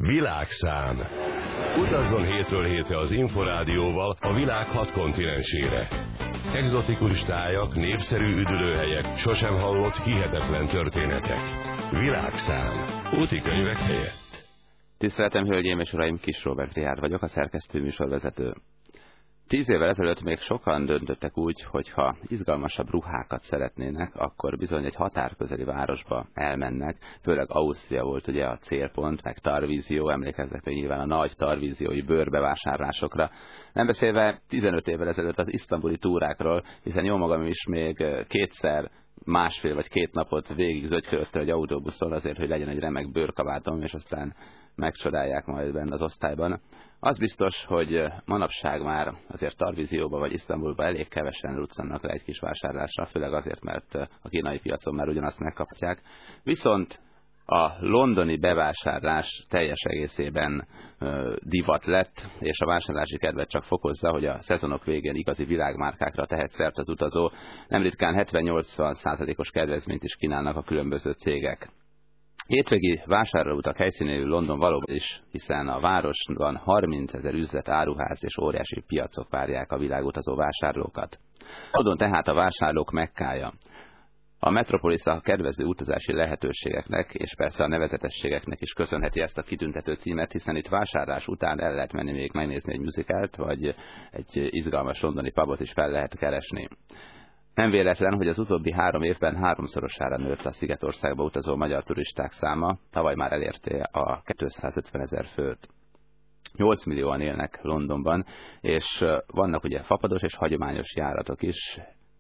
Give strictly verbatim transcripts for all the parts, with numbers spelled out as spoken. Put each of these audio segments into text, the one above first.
Világszám. Utazzon hétről hétre az Inforádióval a világ hat kontinensére. Egzotikus tájak, népszerű üdülőhelyek, sosem hallott hihetetlen történetek. Világszám. Úti könyvek helyett. Tiszteletem, hölgyeim és uraim, Kis Róbert Richárd vagyok, a szerkesztő műsorvezető. Tíz évvel ezelőtt még sokan döntöttek úgy, hogy ha izgalmasabb ruhákat szeretnének, akkor bizony egy határközeli városba elmennek, főleg Ausztria volt ugye a célpont, meg Tarvízió, emlékeznek még nyilván a nagy tarvíziói bőrbevásárlásokra. Nem beszélve tizenöt évvel ezelőtt az isztambuli túrákról, hiszen jó magam is még kétszer másfél vagy két napot végig zögykölöttem egy autóbuszon azért, hogy legyen egy remek bőrkabátom, és aztán megcsodálják majd benne az osztályban. Az biztos, hogy manapság már azért Tarvízióba vagy Isztambulba elég kevesen ruccannak le egy kis vásárlásra, főleg azért, mert a kínai piacon már ugyanazt megkapják. Viszont a londoni bevásárlás teljes egészében ö, divat lett, és a vásárlási kedvet csak fokozza, hogy a szezonok végén igazi világmárkákra tehet szert az utazó. Nem ritkán hetven-nyolcvan százalékos kedvezményt is kínálnak a különböző cégek. Hétvégi vásárlóutak helyszínéül London valóban is, hiszen a városban harmincezer üzlet, áruház és óriási piacok várják a világutazó vásárlókat. London tehát a vásárlók Mekkája. A Metropolis a kedvező utazási lehetőségeknek és persze a nevezetességeknek is köszönheti ezt a kitüntető címet, hiszen itt vásárlás után el lehet menni még megnézni egy musicalt, vagy egy izgalmas londoni pubot is fel lehet keresni. Nem véletlen, hogy az utóbbi három évben háromszorosára nőtt a Szigetországba utazó magyar turisták száma, tavaly már elérte a kétszázötven ezer főt. nyolc millióan élnek Londonban, és vannak ugye fapados és hagyományos járatok is.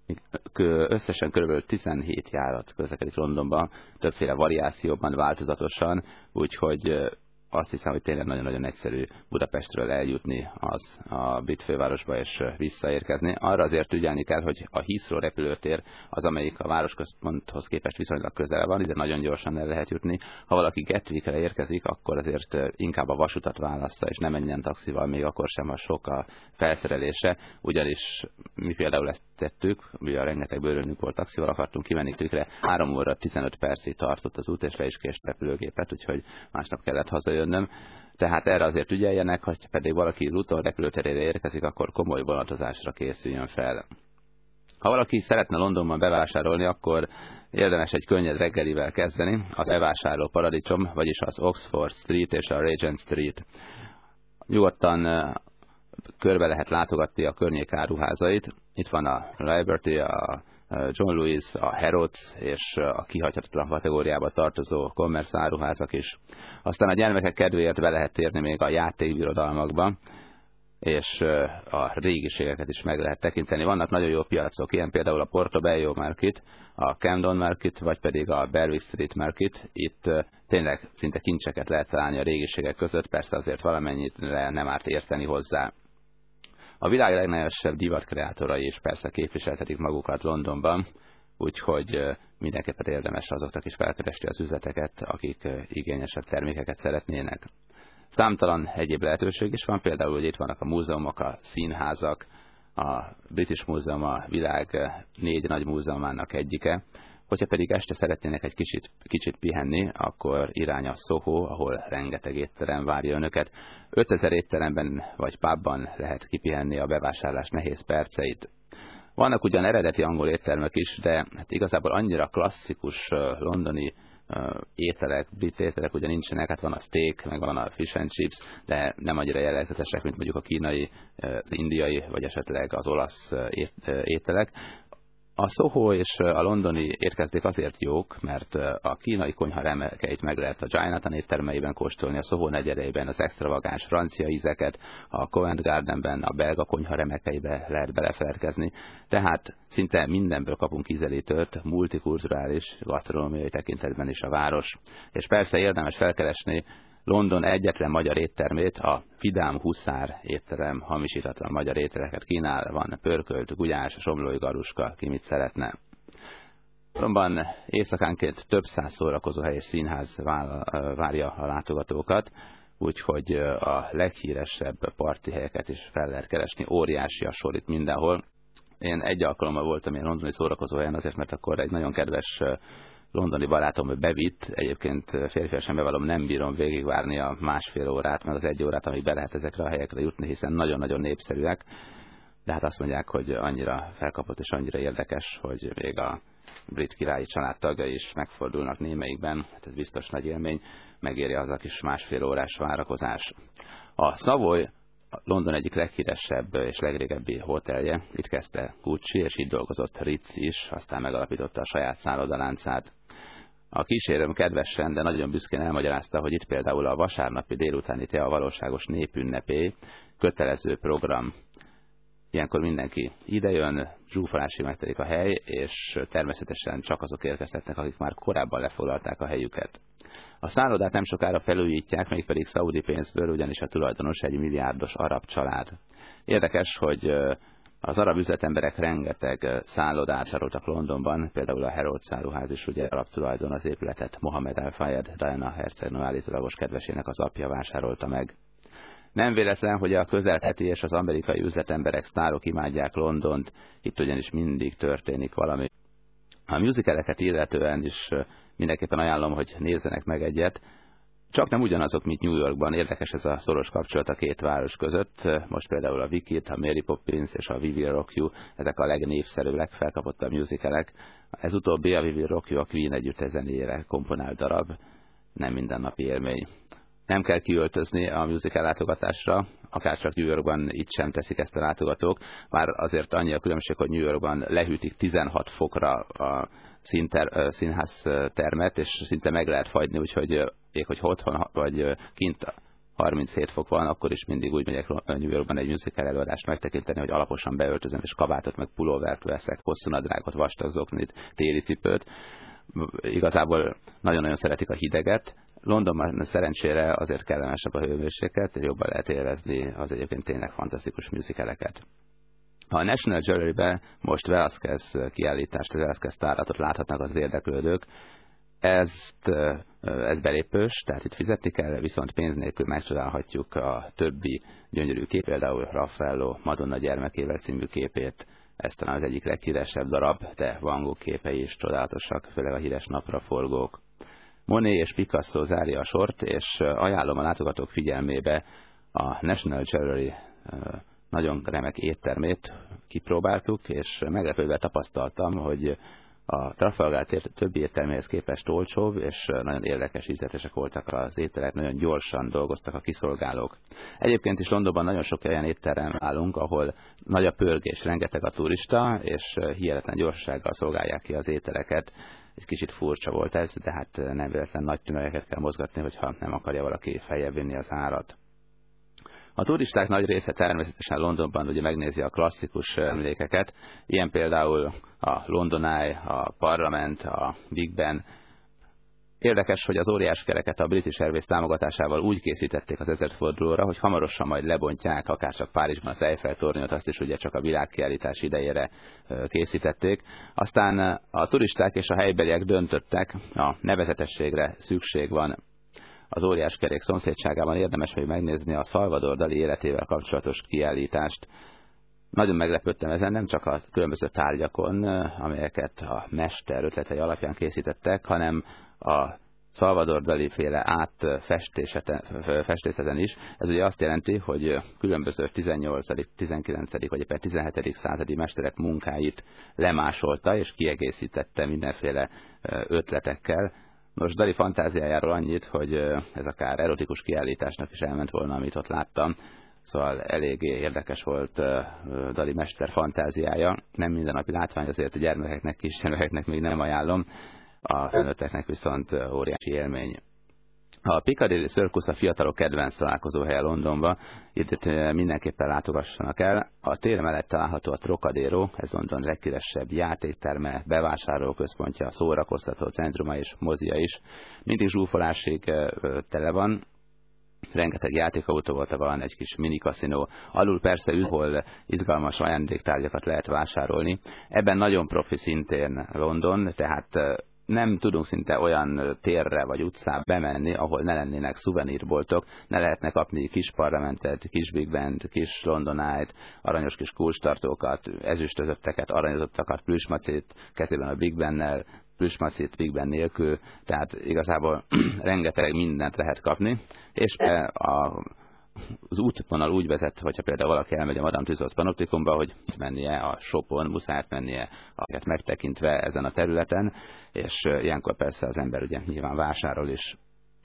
Összesen kb. tizenhét járat közlekedik Londonban, többféle variációban, változatosan, úgyhogy azt hiszem, hogy tényleg nagyon-nagyon egyszerű Budapestről eljutni az a brit fővárosba és visszaérkezni. Arra azért ügyelni kell, hogy a Heathrow repülőtér az, amelyik a városközponthoz képest viszonylag közel van, ide nagyon gyorsan el lehet jutni. Ha valaki Gatwickre érkezik, akkor azért inkább a vasutat válassza, és nem menjen taxival, még akkor sem, ha sok a felszerelése, ugyanis mi például ezt tettük, ugye a rengeteg bőrönünk volt, taxival akartunk kimenni Gatwickre, három óra tizenöt percig tartott az út, és le is kést repülőgépet, úgyhogy másnap kellett hazajönnöm. Tehát erre azért ügyeljenek, hogy pedig valaki Luton repülőterére érkezik, akkor komoly vonatozásra készüljön fel. Ha valaki szeretne Londonban bevásárolni, akkor érdemes egy könnyed reggelivel kezdeni, az bevásárló paradicsom, vagyis az Oxford Street és a Regent Street. Nyugodtan körbe lehet látogatni a környék áruházait. Itt van a Liberty, a John Lewis, a Harrods és a kihagyhatatlan kategóriába tartozó Commerce áruházak is. Aztán a gyermekek kedvéért be lehet térni még a játékbirodalmakba, és a régiségeket is meg lehet tekinteni. Vannak nagyon jó piacok, ilyen például a Portobello Market, a Camden Market, vagy pedig a Berwick Street Market. Itt tényleg szinte kincseket lehet találni a régiségek között, persze azért valamennyit nem árt érteni hozzá. A világ legnagyobb divatkreátorai is persze képviseltetik magukat Londonban, úgyhogy mindenképpen érdemes azoknak is felkeresni az üzleteket, akik igényesebb termékeket szeretnének. Számtalan egyéb lehetőség is van, például hogy itt vannak a múzeumok, a színházak, a British Múzeum a világ négy nagy múzeumának egyike. Hogyha pedig este szeretnének egy kicsit, kicsit pihenni, akkor irány a Soho, ahol rengeteg étterem várja önöket. ötezer étteremben vagy pubban lehet kipihenni a bevásárlás nehéz perceit. Vannak ugyan eredeti angol éttermek is, de hát igazából annyira klasszikus londoni ételek, brit ételek ugye nincsenek, hát van a steak, meg van a fish and chips, de nem annyira jellegzetesek, mint mondjuk a kínai, az indiai, vagy esetleg az olasz ételek. A Soho és a londoni étkezdék azért jók, mert a kínai konyha remekeit meg lehet a Chinatown éttermeiben kóstolni, a Soho negyedeiben az extravagáns francia ízeket, a Covent Gardenben a belga konyha remekeibe lehet belefeledkezni. Tehát szinte mindenből kapunk ízelítőt, multikulturális, gasztronómiai tekintetben is a város. És persze érdemes felkeresni London egyetlen magyar éttermét, a Vidám Huszár étterem hamisítatlan magyar ételeket kínál, van pörkölt, gulyás, somlói garuska, ki mit szeretne. Londonban éjszakánként több száz szórakozóhely és színház várja a látogatókat, úgyhogy a leghíresebb partihelyeket is fel lehet keresni, óriási a sor itt mindenhol. Én egy alkalommal voltam ilyen londoni szórakozóhelyen azért, mert akkor egy nagyon kedves londoni barátom bevitt, egyébként férfiasan bevallom, nem bírom végigvárni a másfél órát, meg az egy órát, amíg be lehet ezekre a helyekre jutni, hiszen nagyon-nagyon népszerűek, de hát azt mondják, hogy annyira felkapott és annyira érdekes, hogy még a brit királyi család tagjai is megfordulnak némelyikben, hát ez biztos nagy élmény, megéri az a kis másfél órás várakozás. A Savoy London egyik leghíresebb és legrégebbi hotelje, itt kezdte Gucci, és itt dolgozott Ritz is, aztán megalapította a saját szállodaláncát. A kísérőm kedvesen, de nagyon büszkén elmagyarázta, hogy itt például a vasárnapi délutáni tea a valóságos népünnepé, kötelező program. Ilyenkor mindenki idejön, zsúfolásig megtelik a hely, és természetesen csak azok érkezhetnek, akik már korábban lefoglalták a helyüket. A szállodát nem sokára felújítják, mégpedig szaudi pénzből, ugyanis a tulajdonos egy milliárdos arab család. Érdekes, hogy az arab üzletemberek rengeteg szállodát saroltak Londonban, például a Harrods áruház is ugye arab tulajdon, az épületet Mohammed Al-Fayed, Diana hercegnő állítólagos kedvesének az apja vásárolta meg. Nem véletlen, hogy a közelheti és az amerikai üzletemberek, sztárok imádják Londont, itt ugyanis mindig történik valami. A musicaleket illetően is mindenképpen ajánlom, hogy nézzenek meg egyet. Csak nem ugyanazok, mint New Yorkban. Érdekes ez a szoros kapcsolat a két város között. Most például a Wicked, a Mary Poppins és a We Will Rock You, ezek a legnépszerűbb, legfelkapottabb musicalek. Ez utóbbi, a We Will Rock You, a Queen együttes zenéjére komponált darab, nem mindennapi élmény. Nem kell kiöltözni a musical látogatásra, akárcsak New Yorkban itt sem teszik ezt a látogatók, bár azért annyi a különbség, hogy New Yorkban lehűtik tizenhat fokra a színter, színház termet, és szinte meg lehet fagyni, úgyhogy még hogy otthon vagy kint harminchét fok van, akkor is mindig úgy megyek New Yorkban egy musical előadást megtekinteni, hogy alaposan beöltözöm, és kabátot, meg pulóvert veszek, hosszú nadrágot, vastag zoknit, téli cipőt. Igazából nagyon-nagyon szeretik a hideget. Londonban szerencsére azért kellemesebb a hőmérséklet, jobban lehet élvezni az egyébként tényleg fantasztikus musicaleket. A National Gallery-be most Velázquez kiállítást, Velázquez táratot láthatnak az érdeklődők. Ezt, ez belépős, tehát itt fizetni kell, viszont pénz nélkül megcsodálhatjuk a többi gyönyörű kép, például Raffaello Madonna gyermekével című képét. Ez talán az egyik leghíresebb darab, de Van Gogh képei is csodálatosak, főleg a híres napraforgók. Monet és Picasso zárja a sort, és ajánlom a látogatók figyelmébe a National Gallery nagyon remek éttermét kipróbáltuk, és meglepődve tapasztaltam, hogy a Trafalgar tér többi étterméhez képest olcsóbb, és nagyon érdekes, ízletesek voltak az ételek, nagyon gyorsan dolgoztak a kiszolgálók. Egyébként is Londonban nagyon sok olyan étterem állunk, ahol nagy a pörgés, rengeteg a turista, és hihetetlen gyorsággal szolgálják ki az ételeket. Egy kicsit furcsa volt ez, de hát nem véletlen nagy tömegeket kell mozgatni, hogyha nem akarja valaki feljebb vinni az árat. A turisták nagy része természetesen Londonban ugye megnézi a klasszikus emlékeket, ilyen például a London Eye, a Parlament, a Big Ben. Érdekes, hogy az óriás kereket a British Airways támogatásával úgy készítették az ezredfordulóra, hogy hamarosan majd lebontják, akárcsak Párizsban az Eiffel tornyot, azt is ugye csak a világkiállítás idejére készítették. Aztán a turisták és a helybeliek döntöttek, a nevezetességre szükség van. Az óriás kerék szomszédságában érdemes, hogy megnézni a Salvador Dali életével kapcsolatos kiállítást. Nagyon meglepődtem ezen, nem csak a különböző tárgyakon, amelyeket a mester ötletei alapján készítettek, hanem a Salvador Dali féle átfestészeten is. Ez ugye azt jelenti, hogy különböző tizennyolcadik, tizenkilencedik vagy éppen tizenhetedik századi mesterek munkáit lemásolta és kiegészítette mindenféle ötletekkel. Nos, Dali fantáziájáról annyit, hogy ez akár erotikus kiállításnak is elment volna, amit ott láttam. Szóval eléggé érdekes volt Dali mester fantáziája. Nem mindennapi látvány, azért a gyermekeknek, kisgyermekeknek még nem ajánlom, a felnőtteknek viszont óriási élmény. A Piccadilly Circus a fiatalok kedvenc találkozóhelye Londonban, itt mindenképpen látogassanak el. A tér mellett található a Trocadero, ez London leghíresebb játékterme, bevásárlóközpontja, szórakoztató centruma és mozia is. Mindig zsúfolásig tele van. Rengeteg játékautóval van, egy kis mini kaszinó. Alul persze ahol izgalmas ajándéktárgyakat lehet vásárolni. Ebben nagyon profi szintén London, tehát nem tudunk szinte olyan térre vagy utcába bemenni, ahol ne lennének szuvenírboltok, ne lehetne kapni kis parlamentet, kis Big Bent, kis London Eye-t, aranyos kis kulcstartókat, ezüstözötteket, aranyozottakat, plüsmacét, kezében a Big Bennel, plüsmacit Big Ben nélkül, tehát igazából rengeteg mindent lehet kapni, és a az útvonal úgy vezet, hogyha például valaki elmegy a Madame Tussauds Panoptikumba, hogy mennie a shopon, muszáj mennie, akiket megtekintve ezen a területen, és ilyenkor persze az ember ugye nyilván vásárol is.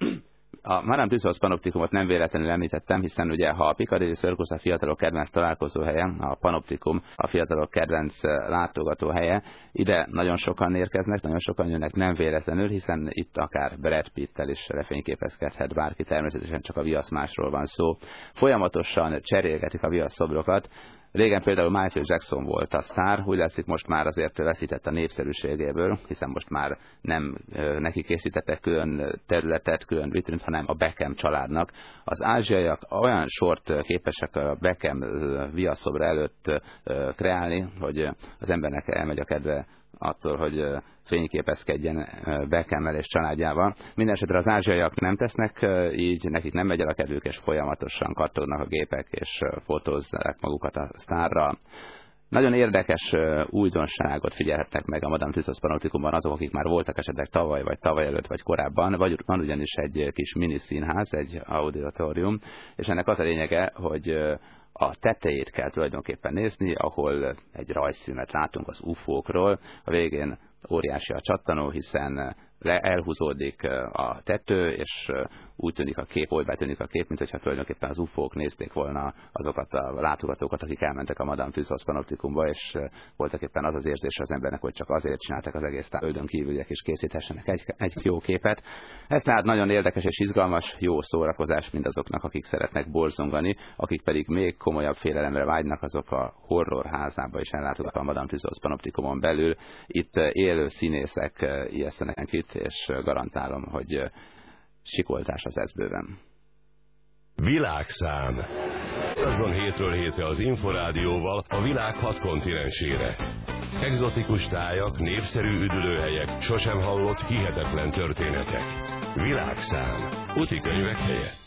A Madame Tussauds Panoptikumot nem véletlenül említettem, hiszen ugye ha a Piccadilly Circus a fiatalok kedvenc találkozóhelye, a Panoptikum a fiatalok kedvenc látogatóhelye, ide nagyon sokan érkeznek, nagyon sokan jönnek nem véletlenül, hiszen itt akár Brad Pittel is lefényképezkedhet bárki, természetesen csak a viaszmásról van szó. Folyamatosan cserélgetik a viaszszobrokat. Régen például Michael Jackson volt a sztár, úgy látszik most már azért veszített a népszerűségéből, hiszen most már nem neki készítettek külön területet, külön vitrint, hanem a Beckham családnak. Az ázsiaiak olyan sort képesek a Beckham viaszszobra előtt kreálni, hogy az embernek elmegy a kedve attól, hogy fényképezkedjen Beckham-mel és családjával. Mindenesetre az ázsiaiak nem tesznek így, nekik nem megy el a kedvük, és folyamatosan kattognak a gépek, és fotózzák magukat a sztárral. Nagyon érdekes újdonságot figyelhetnek meg a Madame Tussauds Panoptikumban azok, akik már voltak esetleg tavaly, vagy tavaly előtt, vagy korábban. Vagy van ugyanis egy kis miniszínház, egy auditorium, és ennek az a lényege, hogy a tetejét kell tulajdonképpen nézni, ahol egy rajzfilmet látunk az ufókról. A végén óriási a csattanó, hiszen elhúzódik a tető, és úgy tűnik a kép, olybá tűnik a kép, mint hogyha tulajdonképpen az ufók nézték volna azokat a látogatókat, akik elmentek a Madame Tussauds Panoptikumba, és voltak éppen az az érzés az embernek, hogy csak azért csináltak az egész földön kívüliek, és készíthessenek egy, egy jó képet. Ez tehát nagyon érdekes és izgalmas, jó szórakozás mindazoknak, akik szeretnek borzongani, akik pedig még komolyabb félelemre vágynak, azok a horrorházába is ellátogatnak a Madame Tussauds Panoptikumon belül. Itt élő színészek ijesztenek itt, és garantálom, hogy sikoltás az eszbőben. Világszám. Azon hétről hétre az Inforádióval a világ hat kontinensére. Egzotikus tájak, népszerű üdülőhelyek, sosem hallott hihetetlen történetek. Világszám. Úti könyvek helyett.